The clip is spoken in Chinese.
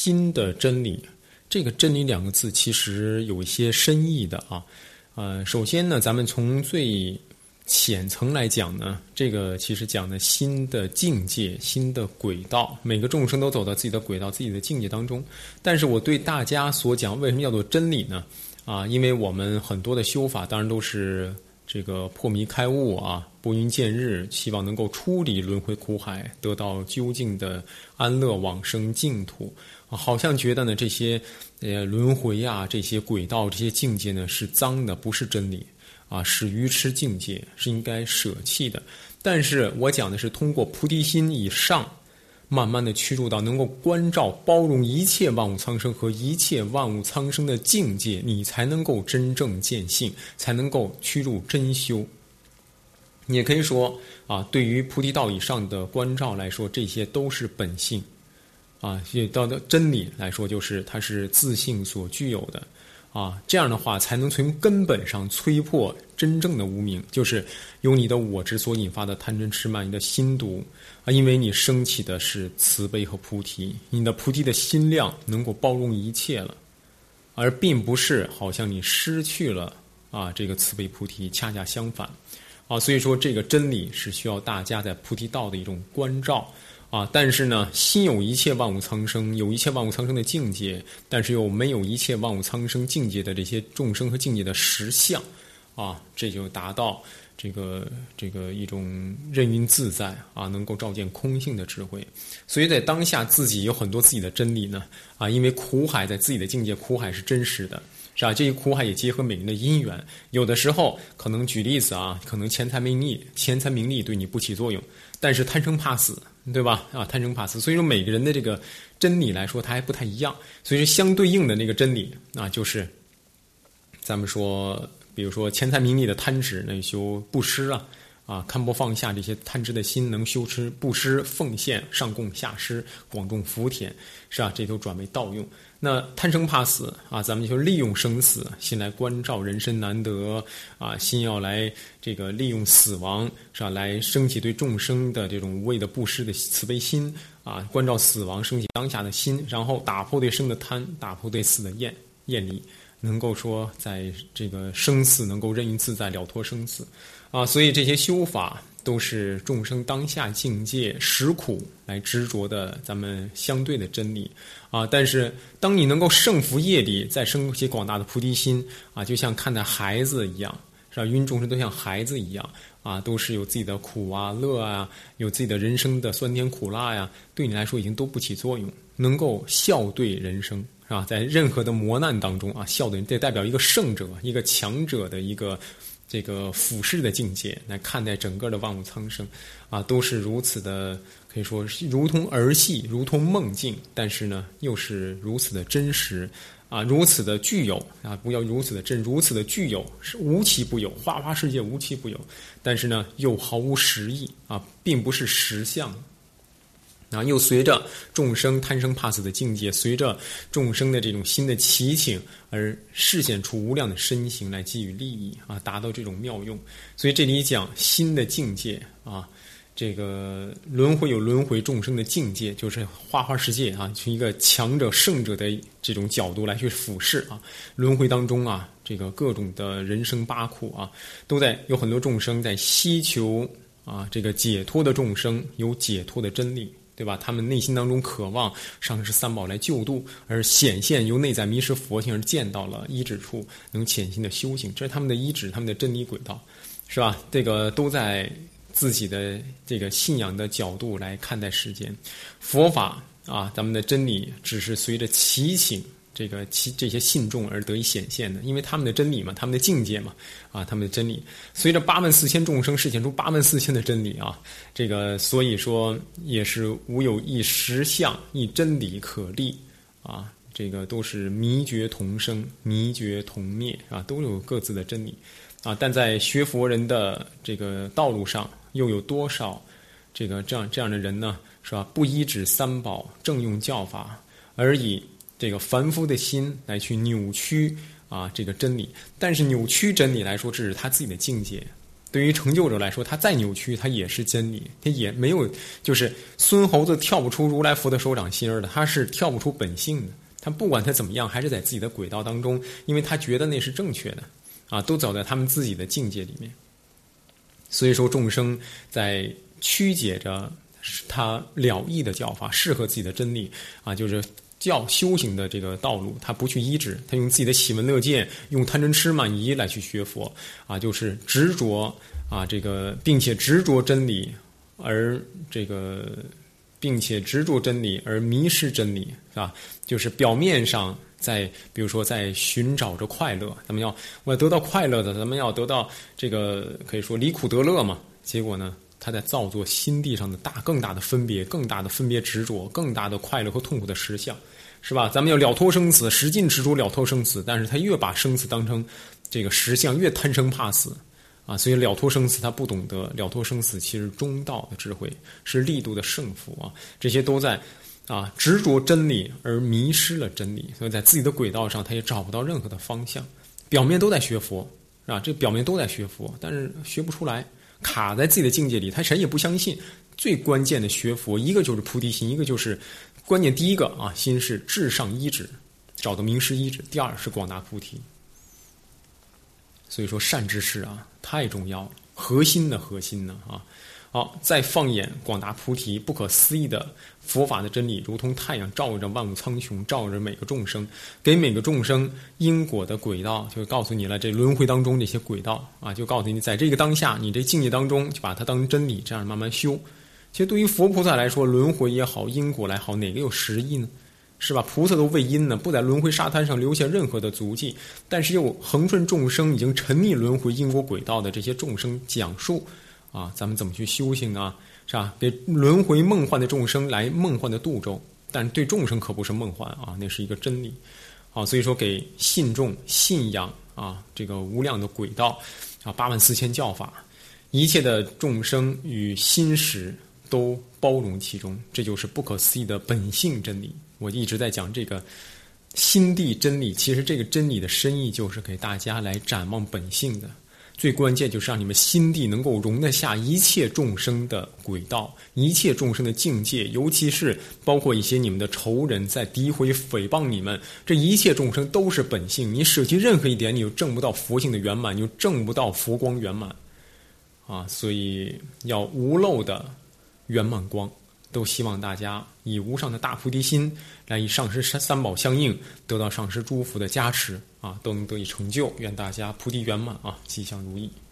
心的真理，这个真理两个字其实有一些深意的啊。首先呢，咱们从最浅层来讲呢，这个其实讲的心的境界、心的轨道，每个众生都走到自己的轨道、自己的境界当中。但是我对大家所讲，为什么叫做真理呢？因为我们很多的修法，当然都是这个破迷开悟啊，拨云见日，希望能够出离轮回苦海，得到究竟的安乐往生净土。好像觉得呢，这些轮回啊，这些轨道、这些境界呢是脏的，不是真理是愚痴境界，是应该舍弃的。但是我讲的是通过菩提心以上，慢慢的驱入到能够关照、包容一切万物苍生和一切万物苍生的境界，你才能够真正见性，才能够驱入真修。你也可以说对于菩提道以上的关照来说，这些都是本性。到的真理来说，就是它是自性所具有的这样的话才能从根本上摧破真正的无明，就是由你的我执所引发的贪嗔痴慢，你的心毒因为你升起的是慈悲和菩提，你的菩提的心量能够包容一切了，而并不是好像你失去了这个慈悲菩提，恰恰相反所以说这个真理是需要大家在菩提道的一种关照但是呢，心有一切万物苍生，有一切万物苍生的境界，但是又没有一切万物苍生境界的这些众生和境界的实相这就达到这个一种任运自在能够照见空性的智慧。所以在当下自己有很多自己的真理呢因为苦海在自己的境界，苦海是真实的，是吧？这一苦海也结合每个人的因缘，有的时候可能举例子可能钱财名利对你不起作用，但是贪生怕死，对吧？贪生怕死，所以说每个人的这个真理来说，它还不太一样。所以说相对应的那个真理就是咱们说，比如说钱财名利的贪执，那修布施看破放下这些贪执的心，能修持布施、奉献、上供下施、广种福田，是吧？这都转为道用。那贪生怕死咱们就利用生死心来关照人身难得心要来这个利用死亡，是吧？来升起对众生的这种无畏的布施的慈悲心关照死亡，升起当下的心，然后打破对生的贪，打破对死的厌离，能够说在这个生死能够任运自在，了脱生死所以这些修法都是众生当下境界实苦来执着的咱们相对的真理但是当你能够胜服业力，再升起广大的菩提心就像看待孩子一样，是吧？因为众生都像孩子一样都是有自己的苦乐有自己的人生的酸甜苦辣对你来说已经都不起作用，能够笑对人生，是吧？在任何的磨难当中笑对，这代表一个圣者、一个强者的一个这个俯视的境界来看待整个的万物苍生都是如此的，可以说是如同儿戏，如同梦境，但是呢又是如此的真实如此的具有不要如此的真，如此的具有，是无奇不有，花花世界无奇不有，但是呢又毫无实意并不是实相又随着众生贪生怕死的境界，随着众生的这种心的祈请而示现出无量的身形来给予利益达到这种妙用。所以这里讲心的境界这个轮回有轮回众生的境界，就是花花世界从一个强者圣者的这种角度来去俯视轮回当中这个各种的人生八苦都在有很多众生在希求这个解脱的众生有解脱的真理，对吧？他们内心当中渴望上师三宝来救度，而显现由内在迷失佛性而见到了依止处，能潜心的修行，这是他们的依止，他们的真理轨道，是吧？这个都在自己的这个信仰的角度来看待世间。佛法咱们的真理只是随着祈请这些信众而得以显现的，因为他们的真理嘛，他们的境界嘛他们的真理随着84000众生示现出84000的真理这个所以说也是无有一实相一真理可立这个都是迷觉同生，迷觉同灭都有各自的真理但在学佛人的这个道路上，又有多少这样的人呢？是吧？不依止三宝，正用教法，而以这个凡夫的心来去扭曲这个真理。但是扭曲真理来说，这是他自己的境界对于成就者来说，他再扭曲，他也是真理，他也没有就是孙猴子跳不出如来佛的手掌心儿的，他是跳不出本性的。他不管他怎么样，还是在自己的轨道当中，因为他觉得那是正确的啊，都走在他们自己的境界里面。所以说，众生在曲解着他了义的教法，适合自己的真理啊，就是修行的这个道路，他不去依止，他用自己的喜闻乐见，用贪嗔痴慢疑来去学佛啊，就是执着啊并且执着真理而迷失真理，是吧？就是表面上比如说在寻找着快乐，我要得到快乐的，咱们要得到这个可以说离苦得乐嘛。结果呢，他在造作心地上的更大的分别，更大的分别执着，更大的快乐和痛苦的实相，是吧？咱们要了脱生死，使劲执着了脱生死，但是他越把生死当成这个实相，越贪生怕死啊。所以了脱生死他不懂得，了脱生死其实中道的智慧，是力度的胜负啊。这些都在执着真理而迷失了真理，所以在自己的轨道上他也找不到任何的方向。表面都在学佛啊，这表面都在学佛，但是学不出来，卡在自己的境界里，他谁也不相信。最关键的学佛，一个就是菩提心，一个就是关键第一个啊，心是至上依止，找到名师依止；第二是广大菩提。所以说善知识啊太重要了，核心呢啊。好，再放眼广大菩提，不可思议的佛法的真理，如同太阳照着万物苍穹，照着每个众生，给每个众生因果的轨道，就告诉你了这轮回当中这些轨道啊，就告诉你在这个当下，你这境界当中就把它当真理，这样慢慢修。其实对于佛菩萨来说，轮回也好，因果来好，哪个有实意呢？是吧？菩萨都为因呢，不在轮回沙滩上留下任何的足迹，但是又恒顺众生已经沉溺轮回因果轨道的这些众生讲述啊，咱们怎么去修行啊？是吧？给轮回梦幻的众生来梦幻的度咒，但对众生可不是梦幻啊，那是一个真理。好，所以说给信众信仰啊，这个无量的轨道啊，84000教法，一切的众生与心识都包容其中，这就是不可思议的本性真理。我一直在讲这个心地真理，其实这个真理的深意就是给大家来展望本性的。最关键就是让你们心地能够容得下一切众生的轨道，一切众生的境界，尤其是包括一些你们的仇人在诋毁诽谤你们，这一切众生都是本性，你舍弃任何一点，你就证不到佛性的圆满，你就证不到佛光圆满啊！所以要无漏的圆满光，都希望大家以无上的大菩提心来与上师三宝相应，得到上师诸福的加持啊，都能得以成就。愿大家菩提圆满啊，吉祥如意。